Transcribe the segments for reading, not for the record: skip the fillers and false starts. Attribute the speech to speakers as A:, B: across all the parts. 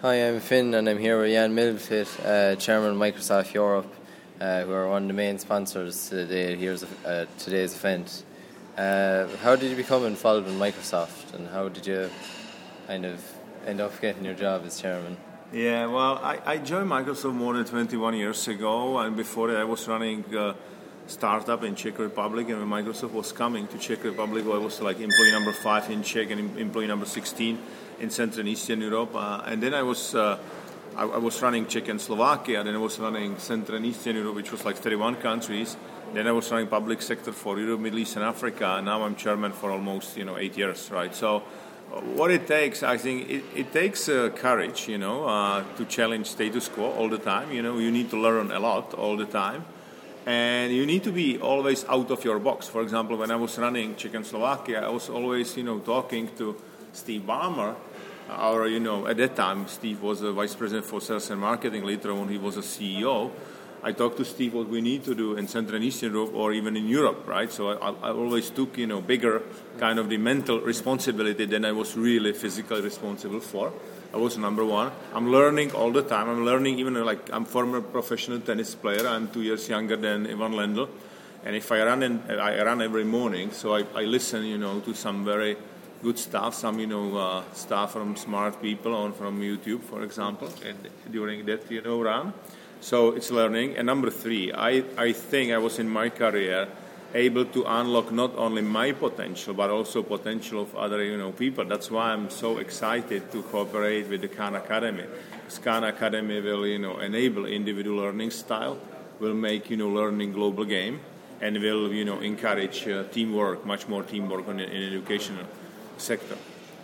A: Hi, I'm Finn, and I'm here with Jan Milfit, Chairman of Microsoft Europe, who are one of the main sponsors today. Here's today's event. How did you become involved in Microsoft, and how did you kind of end up getting your job as chairman?
B: Yeah, well, I joined Microsoft more than 21 years ago, and before that I was running a startup in Czech Republic, and when Microsoft was coming to Czech Republic, I was like employee number 5 in Czech and employee number 16 in Central and Eastern Europe, and then I was running Czech and Slovakia, then I was running Central and Eastern Europe, which was like 31 countries, then I was running public sector for Europe, Middle East and Africa, and now I'm chairman for almost 8 years, right? So what it takes, I think, it takes courage, to challenge status quo all the time. You need to learn a lot all the time, and you need to be always out of your box. For example, when I was running Czech and Slovakia, I was always, talking to Steve Ballmer. At that time, Steve was a vice president for sales and marketing. Later on, he was a CEO. I talked to Steve what we need to do in Central and Eastern Europe or even in Europe, right? So I always took, bigger kind of the mental responsibility than I was really physically responsible for. I was number one. I'm learning all the time. I'm learning even I'm former professional tennis player. I'm 2 years younger than Ivan Lendl. And if I run every morning, so I listen, to some very good stuff, some, stuff from smart people on from YouTube, for example, and during that, run. So it's learning. And number 3, I think I was in my career able to unlock not only my potential, but also potential of other, people. That's why I'm so excited to cooperate with the Khan Academy. Because Khan Academy will, enable individual learning style, will make, learning global game, and will, encourage teamwork, much more teamwork in educational sector.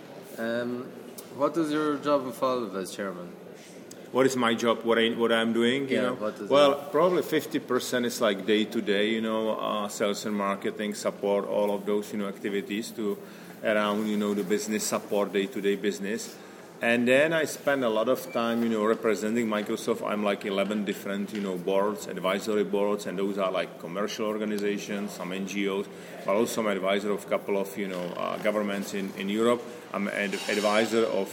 A: What does your job involve as chairman?
B: What is my job? What I'm doing? Probably 50% is like day-to-day, sales and marketing support, all of those, activities to around, the business support, day-to-day business. And then I spend a lot of time, representing Microsoft. I'm like 11 different, boards, advisory boards, and those are like commercial organizations, some NGOs, but also I'm advisor of a couple of, governments in Europe. I'm an advisor of,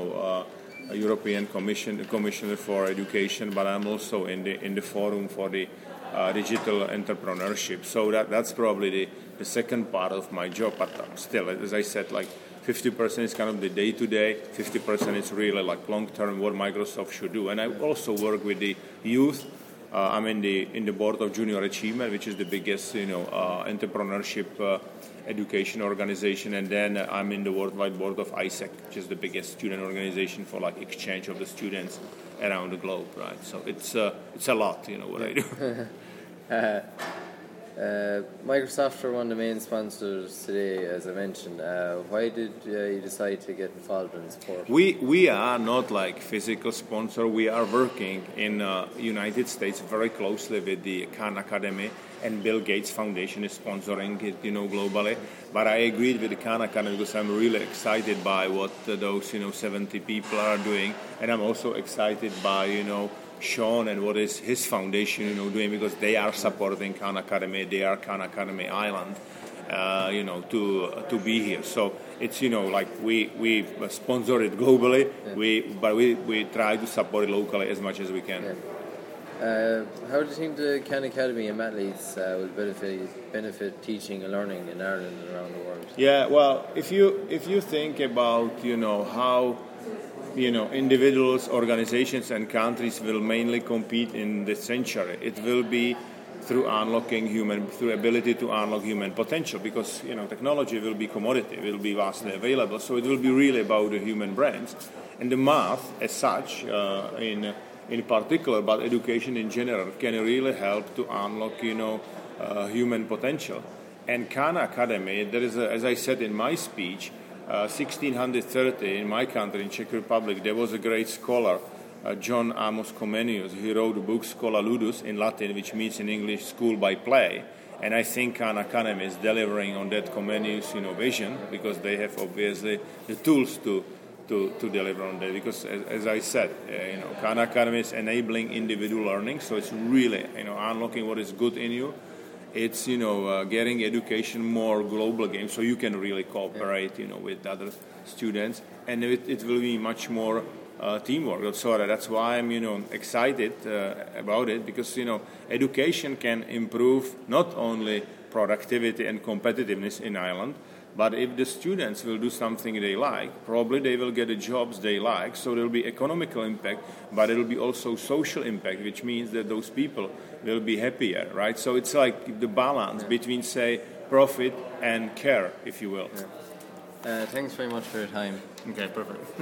B: a European Commissioner for Education, but I'm also in the forum for the digital entrepreneurship. So that's probably the second part of my job. But still, as I said, 50% is kind of the day-to-day, 50% is really long-term what Microsoft should do. And I also work with the youth. I'm in the board of Junior Achievement, which is the biggest entrepreneurship education organization, and then I'm in the worldwide board of ISEC, which is the biggest student organization for exchange of the students around the globe, right? So it's a lot, what I do.
A: Microsoft are one of the main sponsors today, as I mentioned. Why did you decide to get involved in sport?
B: We are not physical sponsor. We are working in United States very closely with the Khan Academy, and Bill Gates Foundation is sponsoring it, globally. But I agreed with the Khan Academy because I'm really excited by what those 70 people are doing, and I'm also excited by Sean and what is his foundation doing, because they are supporting Khan Academy. They are Khan Academy Island, to be here. So it's we sponsor it globally. Yeah. We try to support it locally as much as we can.
A: Yeah. How do you think the Khan Academy and Mathletes will benefit teaching and learning in Ireland and around the world?
B: Yeah, well, if you think about how individuals, organizations, and countries will mainly compete in this century, it will be through ability to unlock human potential, because technology will be commodity, will be vastly available, so it will be really about the human brains and the math as such, in particular, but education in general can really help to unlock human potential. And Khan Academy, there is as I said in my speech, 1630 in my country, in Czech Republic, there was a great scholar, John Amos Comenius. He wrote a book, Schola Ludus, in Latin, which means in English, school by play. And I think Khan Academy is delivering on that Comenius vision, because they have obviously the tools to deliver on that. Because as I said, Khan Academy is enabling individual learning, so it's really unlocking what is good in you. It's getting education more global game, so you can really cooperate with other students, and it will be much more teamwork. So that's why I'm excited about it, because education can improve not only productivity and competitiveness in Ireland, but if the students will do something they like, probably they will get the jobs they like. So there will be economical impact, but it will be also social impact, which means that those people will be happier, right? So it's like the balance between, say, profit and care, if you will.
A: Thanks very much for your time.
B: Okay, perfect.